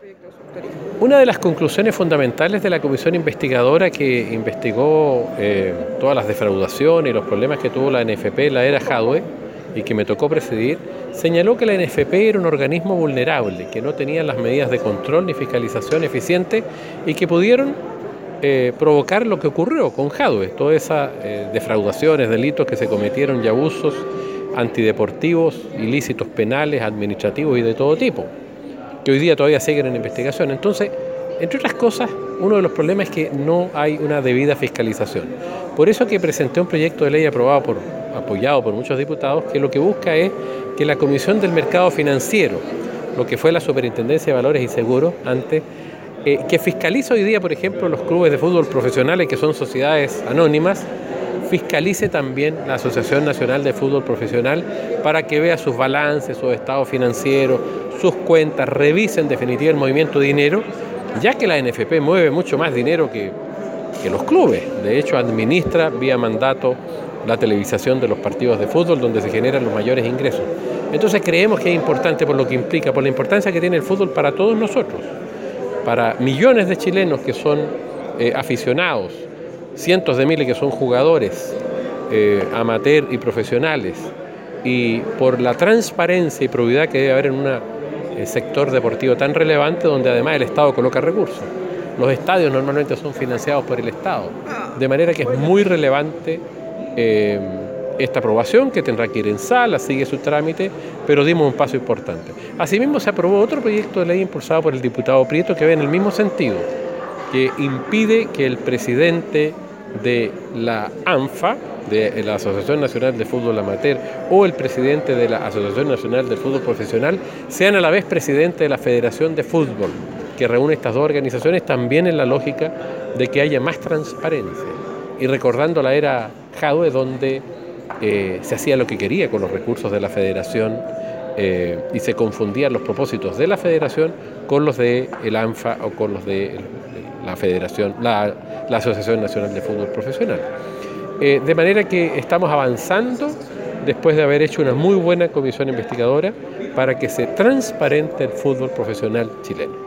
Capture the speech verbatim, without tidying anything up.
proyecto de su autoría? Una de las conclusiones fundamentales de la comisión investigadora que investigó eh, todas las defraudaciones y los problemas que tuvo la N F P en la era Jadwe y que me tocó presidir, señaló que la N F P era un organismo vulnerable, que no tenía las medidas de control ni fiscalización eficientes y que pudieron eh, provocar lo que ocurrió con Jadwe, todas esas eh, defraudaciones, delitos que se cometieron y abusos antideportivos, ilícitos penales, administrativos y de todo tipo, que hoy día todavía siguen en investigación. Entonces, entre otras cosas, uno de los problemas es que no hay una debida fiscalización. Por eso que presenté un proyecto de ley aprobado por, apoyado por muchos diputados, que lo que busca es que la Comisión del Mercado Financiero, lo que fue la Superintendencia de Valores y Seguros antes, eh, que fiscaliza hoy día, por ejemplo, los clubes de fútbol profesionales, que son sociedades anónimas, fiscalice también la Asociación Nacional de Fútbol Profesional para que vea sus balances, sus estados financieros, sus cuentas, revise en definitiva el movimiento de dinero, ya que la N F P mueve mucho más dinero que, que los clubes. De hecho, administra vía mandato la televisación de los partidos de fútbol donde se generan los mayores ingresos. Entonces creemos que es importante por lo que implica, por la importancia que tiene el fútbol para todos nosotros, para millones de chilenos que son eh, aficionados, cientos de miles que son jugadores, eh, amateur y profesionales, y por la transparencia y probidad que debe haber en un eh, sector deportivo tan relevante donde además el Estado coloca recursos. Los estadios normalmente son financiados por el Estado, de manera que es muy relevante eh, esta aprobación que tendrá que ir en sala, sigue su trámite, pero dimos un paso importante. Asimismo se aprobó otro proyecto de ley impulsado por el diputado Prieto que va en el mismo sentido, que impide que el presidente de la ANFA, de la Asociación Nacional de Fútbol Amateur, o el presidente de la Asociación Nacional de Fútbol Profesional sean a la vez presidente de la Federación de Fútbol, que reúne estas dos organizaciones también en la lógica de que haya más transparencia. Y recordando la era Jadwe, donde eh, se hacía lo que quería con los recursos de la Federación eh, y se confundían los propósitos de la Federación con los de el ANFA o con los de el, la Federación, la, la Asociación Nacional de Fútbol Profesional. Eh, de manera que estamos avanzando después de haber hecho una muy buena comisión investigadora para que se transparente el fútbol profesional chileno.